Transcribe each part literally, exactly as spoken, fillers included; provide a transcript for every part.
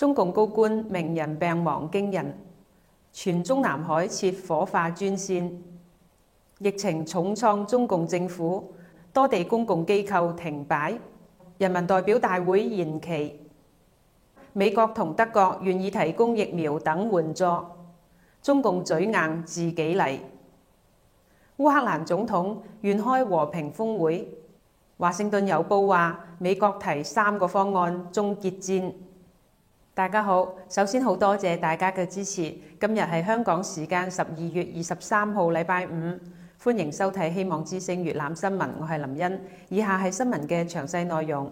中共高官名人病亡驚人，全中南海設火化專線。疫情重創中共政府，多地公共機構停擺，人民代表大會延期。美國同德國願意提供疫苗等援助，中共嘴硬自己嚟。烏克蘭總統願開和平峰會。華盛頓郵報話美國提三個方案終結戰。大家好，首先好多謝大家嘅支持。今日係香港時間十二月二十三號禮拜五，歡迎收睇希望之聲粵覽新聞，我係林茵。以下係新聞嘅詳細內容。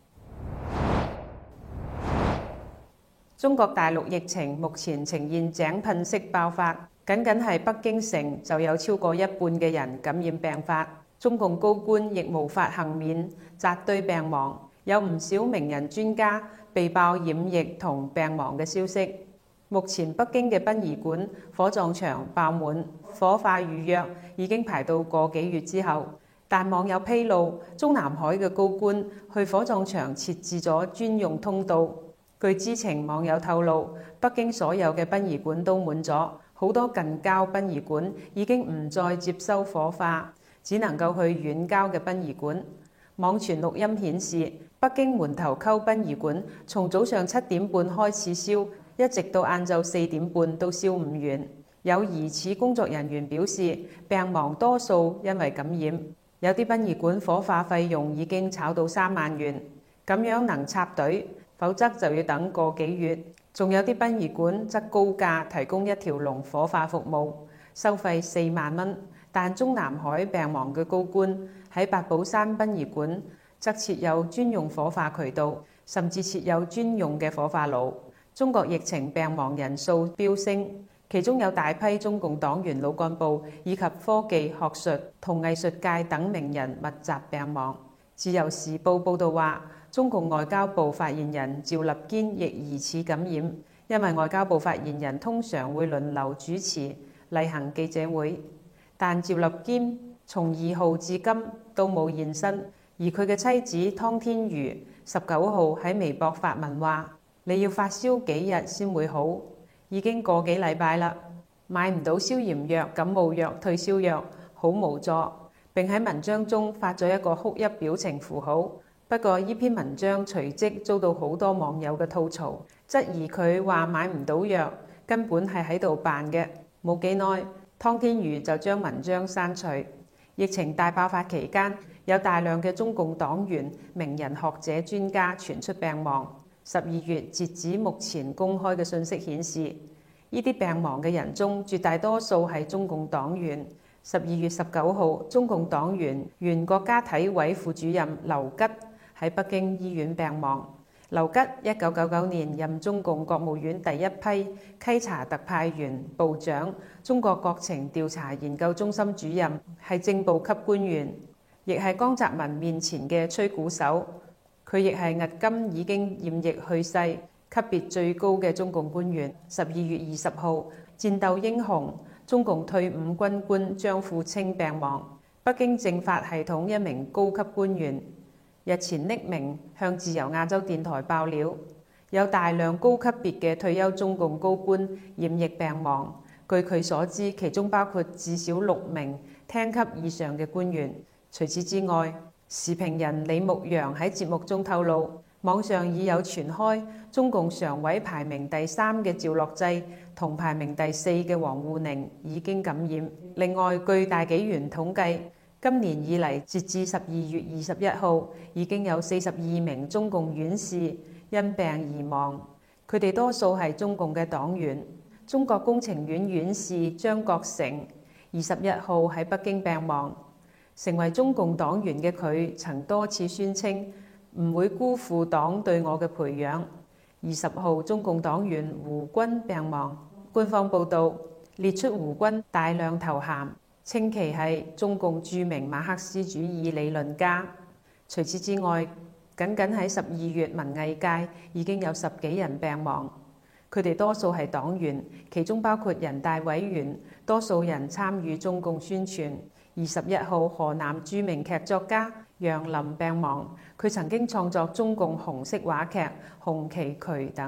中國大陸疫情目前呈現井噴式爆發，僅僅係北京城就有超過一半嘅人感染病發。中共高官亦無法幸免，紮堆病亡，有唔少名人專家被爆染疫同病亡嘅消息。目前北京嘅殯儀館、火葬場爆滿，火化預約已經排到個幾月之後。但網友披露，中南海嘅高官去火葬場設置咗專用通道。據知情網友透露，北京所有嘅殯儀館都滿咗，好多近郊殯儀館已經唔再接收火化，只能夠去遠郊嘅殯儀館。網傳錄音顯示，北京門頭溝殯儀館從早上七點半開始燒，一直到晏晝四點半都燒唔完。有疑似工作人員表示，病亡多數因為感染。有啲殯儀館火化費用已經炒到三萬元，咁樣能插隊，否則就要等個幾月。仲有啲殯儀館則高價提供一條龍火化服務，收費四萬蚊。但中南海病亡嘅高官喺八寶山殯儀館則設有專用火化渠道，甚至設有專用嘅火化爐。中國疫情病亡人數飆升，其中有大批中共黨員老幹部以及科技、學術同藝術界等名人密集病亡。自由時報報導話，中共外交部發言人趙立堅亦疑似感染，因為外交部發言人通常會輪流主持例行記者會。但趙立堅從二號至今都冇現身，而佢嘅妻子湯天瑜十九號喺微博發文話：你要發燒幾日先會好？已經個幾禮拜啦，買唔到消炎藥、感冒藥、退燒藥，好無助。並喺文章中發咗一個哭泣表情符號。不過呢篇文章隨即遭到好多網友嘅吐槽，質疑佢話買唔到藥，根本係喺度扮嘅。冇幾耐，湯天瑜就將文章刪除。疫情大爆發期間，有大量嘅中共黨員、名人、學者、專家傳出病亡。十二月截止目前公開嘅信息顯示，呢啲病亡嘅人中，絕大多數係中共黨員。十二月十九號，中共黨員原國家體委副主任劉吉喺北京醫院病亡。劉吉一九九九年任中共國務院第一批稽查特派員部長、中國國情調查研究中心主任，係正部級官員，亦係江澤民面前嘅吹鼓手。佢亦係迄今已經染疫去世、級別最高嘅中共官員。十二月二十號，戰鬥英雄、中共退伍軍官張富清病亡。北京政法系統一名高級官員日前匿名向自由亞洲電台爆料，有大量高級別嘅退休中共高官染疫病亡。據佢所知，其中包括至少六名廳級以上嘅官員。除此之外，時評人李牧陽喺節目中透露，網上已有傳開中共常委排名第三嘅趙樂際同排名第四嘅王滬寧已經感染。另外，據大紀元統計，今年以嚟，截至十二月二十一號，已經有四十二名中共院士因病而亡，佢哋多數係中共嘅黨員。中國工程院院士張國成二十一號喺北京病亡。成為中共黨員嘅佢，曾多次宣稱唔會辜負黨對我嘅培養。二十號，中共黨員胡軍病亡。官方報導列出胡軍大量頭銜，稱其係中共著名馬克思主義理論家。除此之外，僅僅喺十二月，文藝界已經有十幾人病亡，佢哋多數係黨員，其中包括人大委員，多數人參與中共宣傳。二十一號，河南著名劇作家楊林病亡，佢曾經創作中共紅色話劇《紅旗渠》等，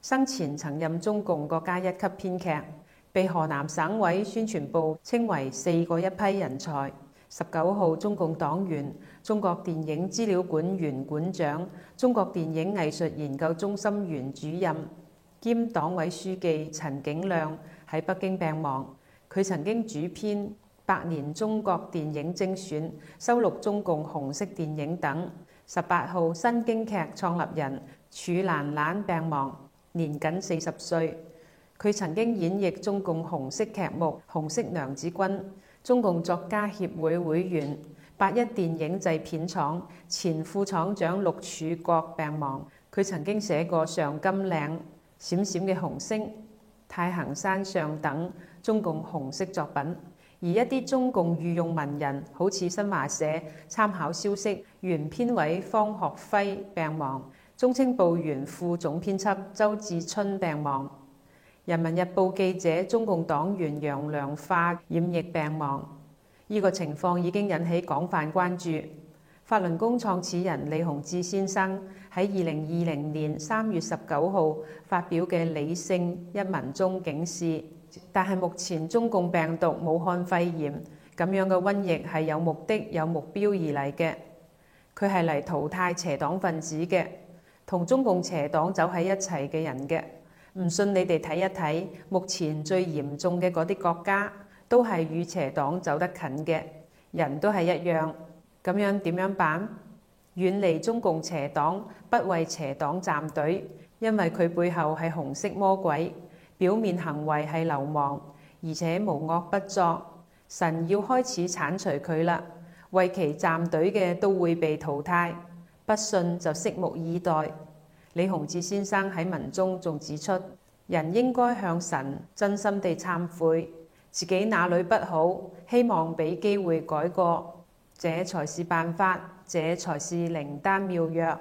生前曾任中共國家一級編劇，被河南省委宣傳部稱為四個一批人才。十九號中共黨員、中國電影資料館原館長、中國電影藝術研究中心原主任兼黨委書記陳景亮喺北京病亡。佢曾經主編《百年中國電影精選》、收錄中共紅色電影等。十八號新京劇創立人褚蘭蘭病亡，年僅四十歲。佢曾經演繹中共紅色劇目《紅色娘子軍》，中共作家協會會員，八一電影製片廠前副廠長陸柱國病亡。佢曾經寫過《上甘嶺》、《閃閃嘅紅星》、《太行山上》等中共紅色作品。而一啲中共御用文人，好似新華社參考消息原編委方學輝病亡，中青報原副總編輯周志春病亡，人民日報記者中共黨員楊良化染疫病亡。呢、這個情況已經引起廣泛關注。法輪功創始人李洪志先生喺二零二零年三月十九號發表嘅《理性》一文中警示，但係目前中共病毒武漢肺炎咁樣嘅瘟疫係有目的、有目標而嚟嘅，佢係嚟淘汰邪黨分子嘅，同中共邪黨走喺一齊嘅人嘅。唔信你哋睇一睇，目前最嚴重嘅嗰啲國家都係與邪黨走得近嘅，人都係一樣。咁樣點樣辦？遠離中共邪黨，不為邪黨站隊，因為佢背後係紅色魔鬼，表面行為係流氓，而且無惡不作。神要開始剷除佢啦，為其站隊嘅都會被淘汰。不信就拭目以待。李洪志先生喺文中仲指出，人應該向神真心地懺悔，自己哪裏不好，希望俾機會改過。這才是辦法，這才是靈丹妙藥。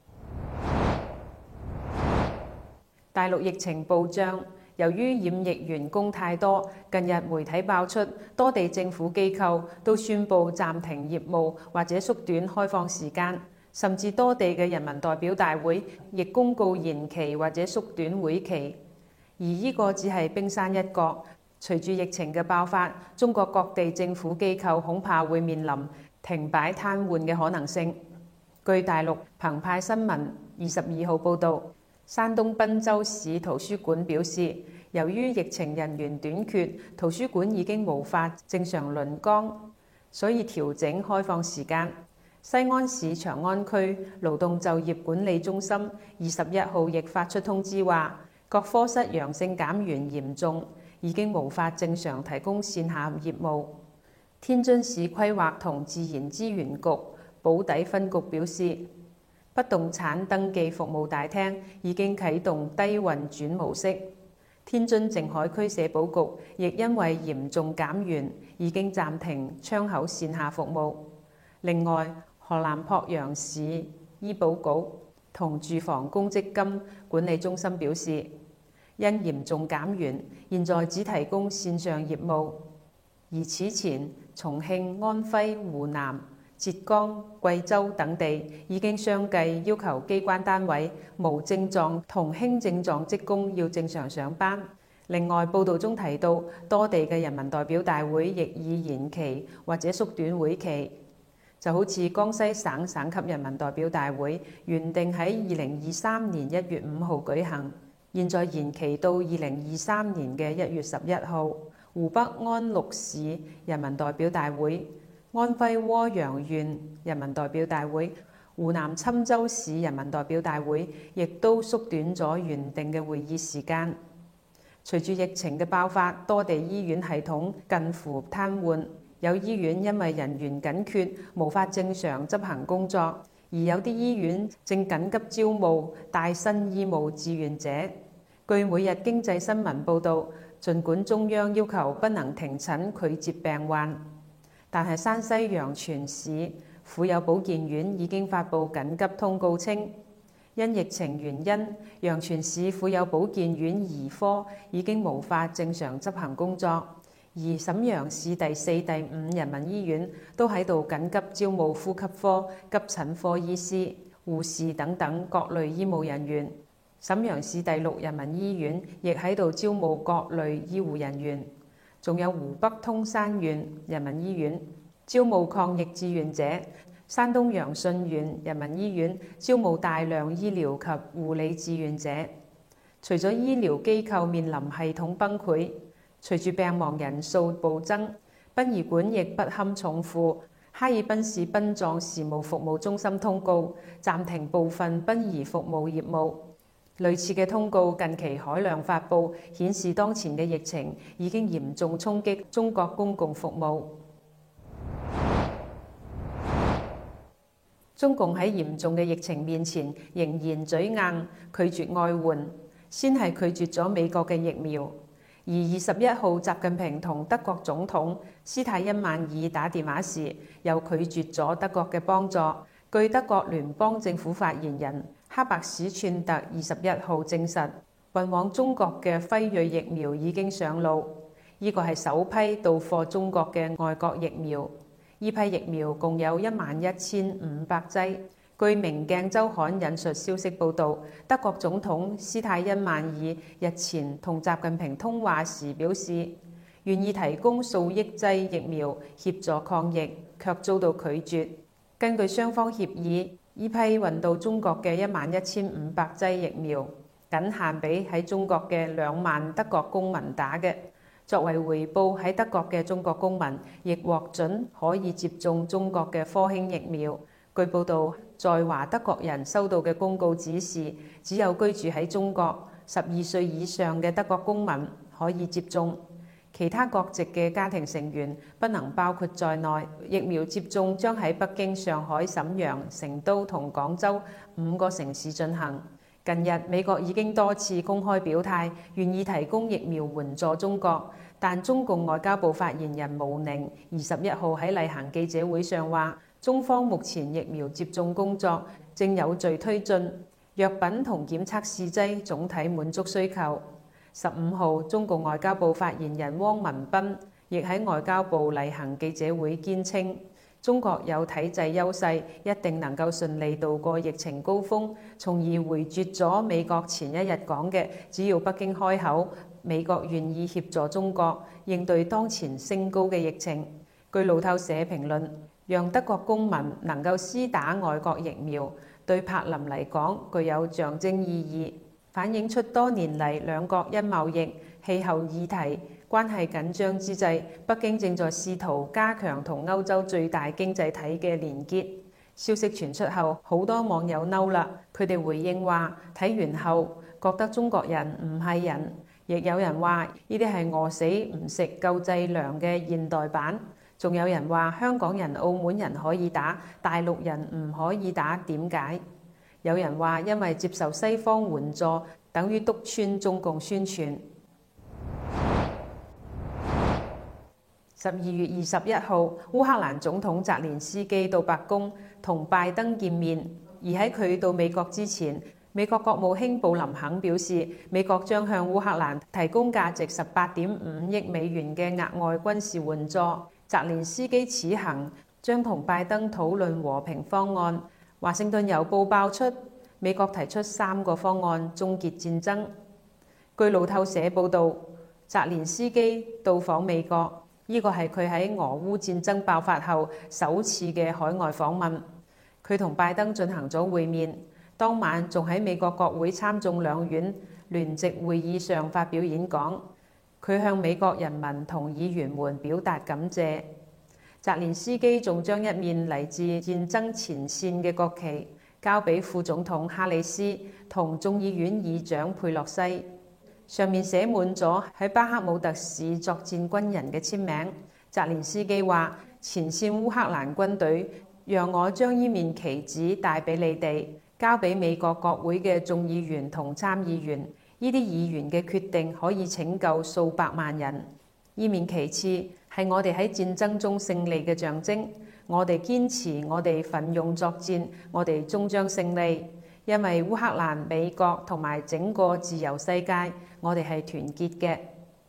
大陸疫情暴漲，由於染疫員工太多，近日媒體爆出多地政府機構都宣布暫停業務或者縮短開放時間，甚至多地嘅人民代表大會亦公告延期或者縮短會期。而呢個只係冰山一角。隨住疫情嘅爆發，中國各地政府機構恐怕會面臨停擺癱瘓嘅可能性。據大陸澎湃新聞二十二號報導，山東濱州市圖書館表示，由於疫情人員短缺，圖書館已經無法正常輪崗，所以調整開放時間。西安市長安區勞動就業管理中心二十一號亦發出通知話，各科室陽性減員嚴重，已經無法正常提供線下業務。天津市規劃同自然資源局寶坻分局表示，不動產登記服務大廳已經啟動低運轉模式。天津靜海區社保局亦因為嚴重減員，已經暫停窗口線下服務。另外，河南濮陽市醫保局同住房公積金管理中心表示，因嚴重減員，現在只提供線上業務。而此前，重慶、安徽、湖南、浙江、貴州等地已經相繼要求機關單位無症狀同輕症狀職工要正常上班。另外，報導中提到，多地嘅人民代表大會亦已延期或者縮短會期。就好似江西省省級人民代表大會原定喺二零二三年一月五號舉行，現在延期到二零二三年嘅一月十一號。湖北安陸市人民代表大會、安徽窩陽縣人民代表大會、湖南郴州市人民代表大會亦都縮短咗原定嘅會議時間。隨住疫情嘅爆發，多地醫院系統近乎癱瘓，有醫院因為人員緊缺，無法正常執行工作，而有啲醫院正緊急招募帶薪醫務志願者。據每日經濟新聞報導，儘管中央要求不能停診拒接病患，但係山西陽泉市婦幼保健院已經發布緊急通告稱，因疫情原因，陽泉市婦幼保健院兒科已經無法正常執行工作，而瀋陽市第四、第五人民醫院都喺度緊急招募呼吸科、急診科醫師、護士等等各類醫務人員。 瀋陽市第六人民醫院亦喺度招募各類醫護人員，仲有湖北通山縣人民醫院招募抗疫志願者，山東陽信縣人民醫院招募大量醫療及護理志願者。除咗醫療機構面臨系統崩潰，隨住病亡人數暴增，殯儀館亦不堪重負。哈爾濱市殯葬事務服務中心通告暫停部分殯儀服務業務。類似嘅通告近期海量發布，顯示當前嘅疫情已經嚴重衝擊中國公共服務。中共喺嚴重嘅疫情面前仍然嘴硬，拒絕外援，先係拒絕咗美國嘅疫苗。而二十一號，習近平同德國總統施泰因曼爾打電話時，又拒絕咗德國嘅幫助。據德國聯邦政府發言人哈伯史寸特二十一號證實，運往中國嘅輝瑞疫苗已經上路，呢個係首批到貨中國嘅外國疫苗。呢批疫苗共有一萬一千五百劑。據明鏡週刊引述消息報導，德國總統施泰因曼爾日前同習近平通話時表示，願意提供數億劑疫苗協助抗疫，卻遭到拒絕。根據雙方協議，呢批運到中國嘅一萬一千五百劑疫苗，僅限俾喺中國嘅兩萬德國公民打嘅。作為回報，喺德國嘅中國公民亦獲准可以接種中國嘅科興疫苗。據報導，在華德國人收到嘅公告指示，只有居住喺中國十二歲以上嘅德國公民可以接種，其他國籍嘅家庭成員不能包括在內。疫苗接種將喺北京、上海、瀋陽、成都同廣州五個城市進行。近日，美國已經多次公開表態，願意提供疫苗援助中國，但中共外交部發言人毛寧二十一號喺例行記者會上話，中方目前疫苗接種工作正有序推進，藥品同檢測試劑總體滿足需求。十五號，中共外交部發言人汪文斌亦喺外交部例行記者會堅稱，中國有體制優勢，一定能夠順利度過疫情高峰，從而回絕咗美國前一日講嘅，只要北京開口，美國願意協助中國應對當前升高嘅疫情。據路透社評論，讓德國公民能夠施打外國疫苗，對柏林嚟講具有象徵意義，反映出多年嚟兩國因貿易、氣候議題關係緊張之際，北京正在試圖加強同歐洲最大經濟體嘅連結。消息傳出後，好多網友嬲啦，佢哋回應話睇完後覺得中國人唔係人，亦有人話呢啲係餓死唔食救濟糧嘅現代版。仲有人話香港人、澳門人可以打，大陸人唔可以打，點解？有人話因為接受西方援助，等於督穿中共宣傳。十二月二十一號，烏克蘭總統澤連斯基到白宮同拜登見面，而喺佢到美國之前，美國國務卿布林肯表示，美國將向烏克蘭提供價值十八點五億美元嘅額外軍事援助。澤連斯基此行將同拜登討論和平方案。華盛頓郵報爆出，美國提出三個方案終結戰爭。據路透社報導，澤連斯基到訪美國，呢個係佢喺俄烏戰爭爆發後首次嘅海外訪問。佢同拜登進行咗會面，當晚仲喺美國國會參眾兩院聯席會議上發表演講。佢向美國人民同議員們表達感謝。澤連斯基仲將一面嚟自戰爭前線嘅國旗交俾副總統哈里斯同眾議院議長佩洛西，上面寫滿咗喺巴克姆特市作戰軍人嘅簽名。澤連斯基話：前線烏克蘭軍隊讓我將呢面旗子帶俾你哋，交俾美國國會嘅眾議員同參議員。呢啲議員嘅決定可以拯救數百萬人。呢面旗幟係我哋喺戰爭中勝利嘅象徵。我哋堅持，我哋奮勇作戰，我哋終將勝利。因為烏克蘭、美國同埋整個自由世界，我哋係團結嘅。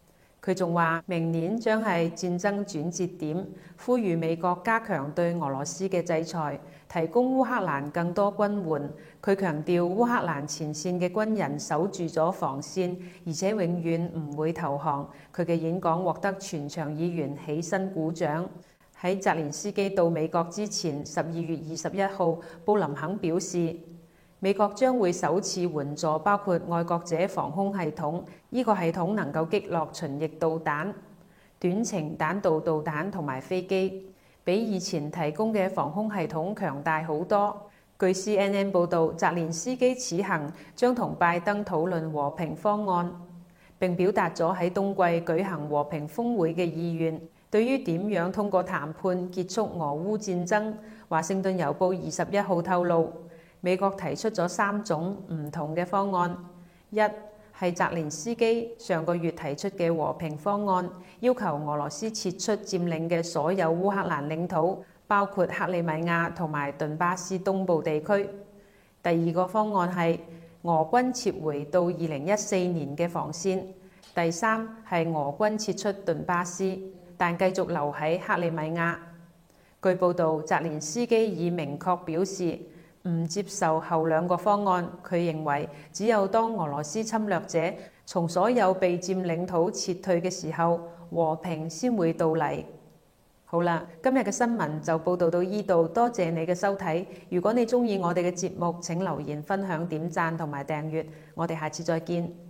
佢仲話明年將係戰爭轉折點，呼籲美國加強對俄羅斯嘅制裁，提供烏克蘭更多軍援。佢強調烏克蘭前線嘅軍人守住咗防線，而且永遠唔會投降。佢嘅演講獲得全場議員起身鼓掌。喺澤連斯基到美國之前，十二月二十一號，布林肯表示，美國將會首次援助包括愛國者防空系統，呢個系統能夠擊落巡弋導彈、短程彈道導彈同埋飛機，比以前提供嘅防空系統強大好多。據 C N N 報導，澤連斯基此行將同拜登討論和平方案，並表達咗喺冬季舉行和平峰會嘅意願。對於點樣通過談判結束俄烏戰爭，華盛頓郵報二十一號透露，美國提出咗三種唔同嘅方案。一係澤連斯基上個月提出嘅和平方案，要求俄羅斯撤出佔領嘅所有烏克蘭領土，包括克里米亞同埋頓巴斯東部地區。第二個方案係俄軍撤回到二零一四年嘅防線。第三係俄軍撤出頓巴斯，但繼續留喺克里米亞。據報導，澤連斯基已明確表示唔接受後兩個方案。佢認為只有當俄羅斯侵略者從所有被佔領土撤退嘅時候，和平先會到嚟。好啦，今日嘅新聞就報導到呢度，多謝你嘅收睇。如果你鍾意我哋嘅節目，請留言、分享、點讚同埋訂閱。我哋下次再見。